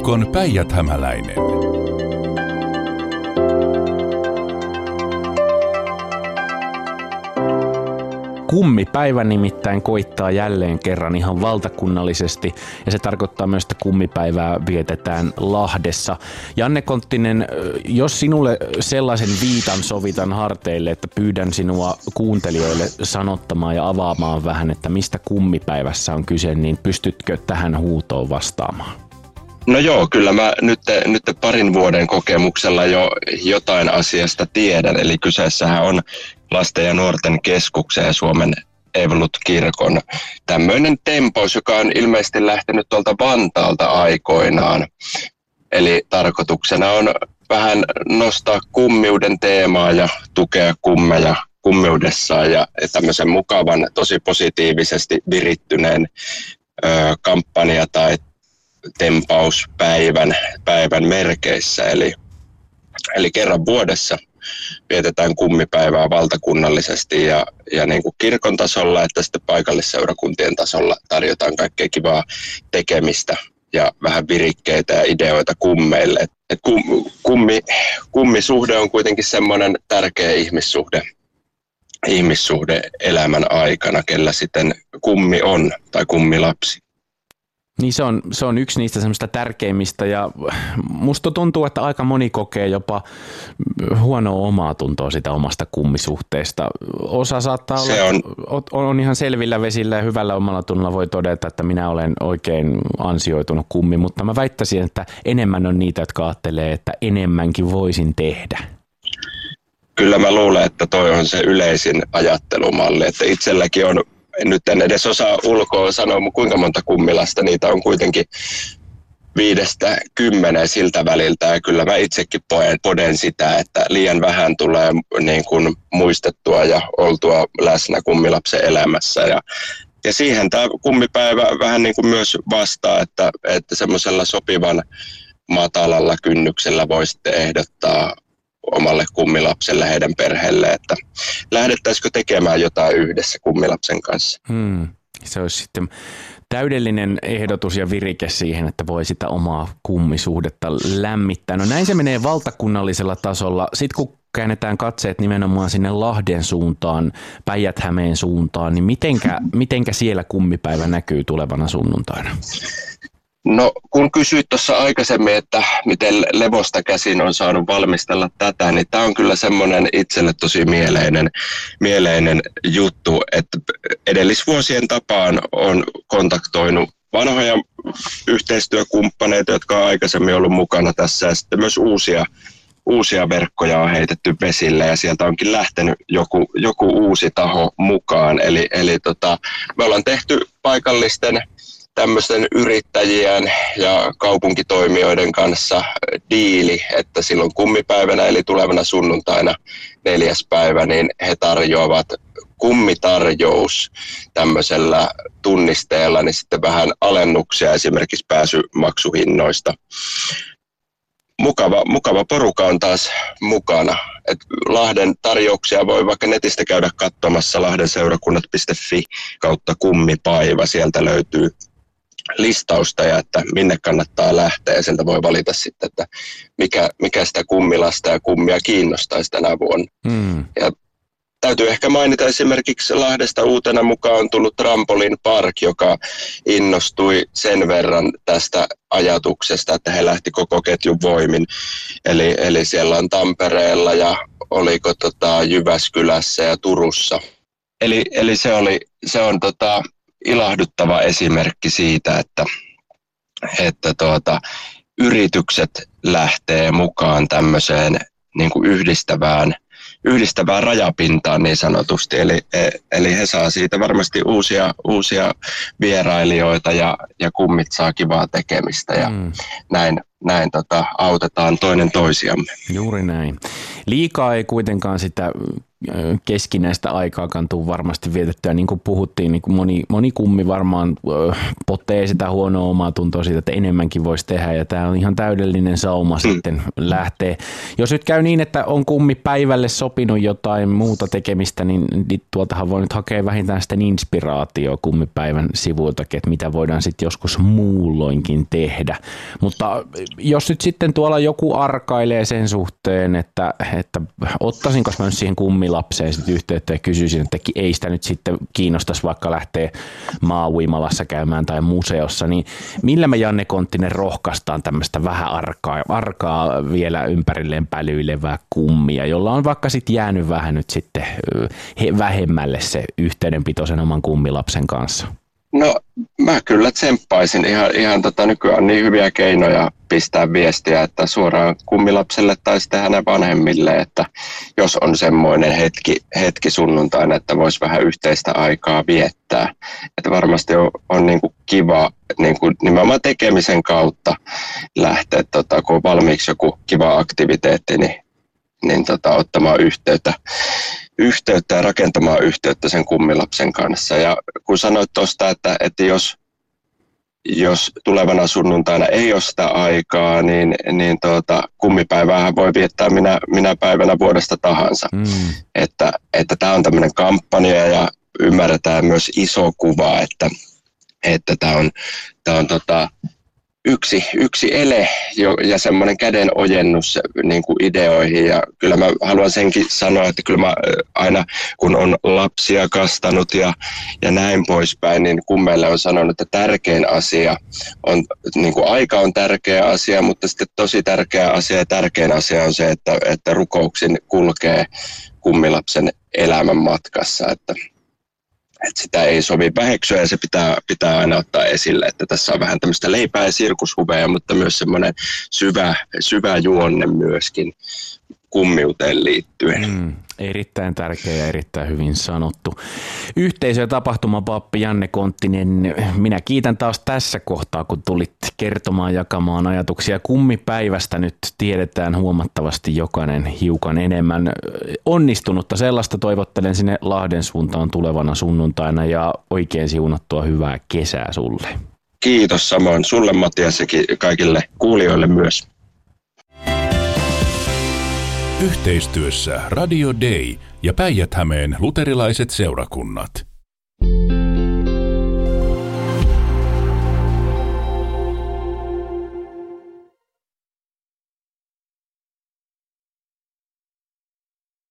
Viikon Päijät-Hämäläinen. Kummipäivä nimittäin koittaa jälleen kerran ihan valtakunnallisesti ja se tarkoittaa myös, että kummipäivää vietetään Lahdessa. Janne Konttinen, jos sinulle sellaisen viitan sovitan harteille, että pyydän sinua kuuntelijoille sanottamaan ja avaamaan vähän, että mistä kummipäivässä on kyse, niin pystytkö tähän huutoon vastaamaan? No joo, kyllä mä nyt parin vuoden kokemuksella jo jotain asiasta tiedän, eli kyseessähän on Lasten ja nuorten keskuksen ja Suomen Evolut-kirkon tämmöinen tempaus, joka on ilmeisesti lähtenyt tuolta Vantaalta aikoinaan. Eli tarkoituksena on vähän nostaa kummiuden teemaa ja tukea kummeja kummiudessaan ja tämmöisen mukavan, tosi positiivisesti virittyneen kampanja tai tempauspäivän merkeissä. Eli kerran vuodessa vietetään kummipäivää valtakunnallisesti ja niin kuin kirkon tasolla että sitten paikallisseurakuntien tasolla tarjotaan kaikkea kivaa tekemistä ja vähän virikkeitä ja ideoita kummeille. Et kummisuhde on kuitenkin semmoinen tärkeä ihmissuhde elämän aikana, kellä sitten kummi on tai kummilapsi. Niin se on yksi niistä semmoista tärkeimmistä ja musta tuntuu, että aika moni kokee jopa huonoa omaa tuntoa sitä omasta kummisuhteesta. Osa saattaa olla, on ihan selvillä vesillä ja hyvällä omalla tunnolla voi todeta, että minä olen oikein ansioitunut kummi, mutta mä väittäisin, että enemmän on niitä, jotka ajattelee, että enemmänkin voisin tehdä. Kyllä mä luulen, että toi on se yleisin ajattelumalli, että itselläkin on. Nyt en edes osaa ulkoa sanoa, kuinka monta kummilasta, niitä on kuitenkin 5-10 siltä väliltä. Ja kyllä mä itsekin poden sitä, että liian vähän tulee niin kuin muistettua ja oltua läsnä kummilapsen elämässä. Ja siihen tämä kummipäivä vähän niin kuin myös vastaa, että semmoisella sopivan matalalla kynnyksellä voisitte ehdottaa omalle kummilapselle, heidän perheelle, että lähdettäisikö tekemään jotain yhdessä kummilapsen kanssa. Se olisi sitten täydellinen ehdotus ja virike siihen, että voi sitä omaa kummisuhdetta lämmittää. No näin se menee valtakunnallisella tasolla. Sitten kun käännetään katseet nimenomaan sinne Lahden suuntaan, Päijät-Hämeen suuntaan, niin mitenkä siellä kummipäivä näkyy tulevana sunnuntaina? No kun kysyit tuossa aikaisemmin, että miten levosta käsin on saanut valmistella tätä, niin tämä on kyllä semmoinen itselle tosi mieleinen juttu, että edellisvuosien tapaan on kontaktoinut vanhoja yhteistyökumppaneita, jotka on aikaisemmin ollut mukana tässä ja sitten myös uusia verkkoja on heitetty vesille ja sieltä onkin lähtenyt joku uusi taho mukaan. Eli me ollaan tehty paikallisten tämmöisten yrittäjien ja kaupunkitoimijoiden kanssa diili, että silloin kummipäivänä eli tulevana sunnuntaina 4. päivä, niin he tarjoavat kummitarjous tämmöisellä tunnisteella, niin sitten vähän alennuksia esimerkiksi pääsymaksuhinnoista. Mukava porukka on taas mukana. Et Lahden tarjouksia voi vaikka netistä käydä katsomassa lahdenseurakunnat.fi kautta kummipäivä. Sieltä löytyy listausta ja että minne kannattaa lähteä ja sieltä voi valita sitten, että mikä sitä kummilasta ja kummia kiinnostaisi tänä vuonna. Ja täytyy ehkä mainita esimerkiksi Lahdesta uutena mukaan on tullut Trampolin Park, joka innostui sen verran tästä ajatuksesta, että he lähti koko ketjun voimin. Eli siellä on Tampereella ja oliko Jyväskylässä ja Turussa. Eli se on ilahduttava esimerkki siitä, että yritykset lähtee mukaan tämmöiseen niin kuin yhdistävään rajapintaan niin sanotusti. Eli he saa siitä varmasti uusia vierailijoita ja kummit saa kivaa tekemistä ja näin autetaan toinen toisiamme. Juuri näin. Liikaa ei kuitenkaan sitä keskinäistä aikaakaan tule varmasti vietettyä, niin kuin puhuttiin, niin kuin moni kummi varmaan potee sitä huonoa omaa tuntoa siitä, että enemmänkin voisi tehdä, ja tämä on ihan täydellinen sauma sitten lähtee. Jos nyt käy niin, että on kummi päivälle sopinut jotain muuta tekemistä, niin tuoltahan voi nyt hakea vähintään sitten inspiraatio kummipäivän sivuiltakin, että mitä voidaan sitten joskus muulloinkin tehdä. Mutta jos nyt sitten tuolla joku arkailee sen suhteen, että ottaisinko mä nyt siihen kummilapseen sitten yhteyttä ja kysyisin, että ei sitä nyt sitten kiinnostaisi vaikka lähteä maa-uimalassa käymään tai museossa, niin millä me Janne Konttinen rohkaistaan tämmöistä vähän arkaa vielä ympärilleen pälyilevää kummia, jolla on vaikka sitten jäänyt vähän nyt sitten vähemmälle se yhteydenpito sen oman kummilapsen kanssa? No mä kyllä tsemppaisin ihan nykyään on niin hyviä keinoja pistää viestiä, että suoraan kummilapselle tai sitten hänen vanhemmille, että jos on semmoinen hetki sunnuntaina, että voisi vähän yhteistä aikaa viettää. Että varmasti on niin kuin kiva niin kuin nimenomaan tekemisen kautta lähteä, kun on valmiiksi joku kiva aktiviteetti, niin ottamaan yhteyttä ja rakentamaan yhteyttä sen kummilapsen kanssa. Ja kun sanoit tuosta, että jos tulevana sunnuntaina ei ole sitä aikaa, niin kummipäiväähän voi viettää minä päivänä vuodesta tahansa. Että tämä on tämmöinen kampanja ja ymmärretään myös iso kuva, että tämä on yksi ele ja semmoinen käden ojennus niin kuin ideoihin, ja kyllä mä haluan senkin sanoa, että kyllä mä aina kun on lapsia kastanut ja näin poispäin, niin kummeille on sanonut, että tärkein asia on, niin kuin aika on tärkeä asia, mutta sitten tosi tärkeä asia ja tärkein asia on se, että rukouksin kulkee kummilapsen elämän matkassa, että sitä ei sovi väheksyä ja se pitää aina ottaa esille, että tässä on vähän tämmöistä leipää ja sirkushuveja, mutta myös semmoinen syvä juonne myöskin kummiuteen liittyen. Erittäin tärkeä ja erittäin hyvin sanottu. Yhteisö- ja tapahtumapappi Janne Konttinen, minä kiitän taas tässä kohtaa, kun tulit kertomaan, jakamaan ajatuksia kummipäivästä. Nyt tiedetään huomattavasti jokainen hiukan enemmän. Onnistunutta sellaista toivottelen sinne Lahden suuntaan tulevana sunnuntaina ja oikein siunattua hyvää kesää sulle. Kiitos samoin sulle, Matias, ja kaikille kuulijoille myös. Yhteistyössä Radio Day ja Päijät-Hämeen luterilaiset seurakunnat.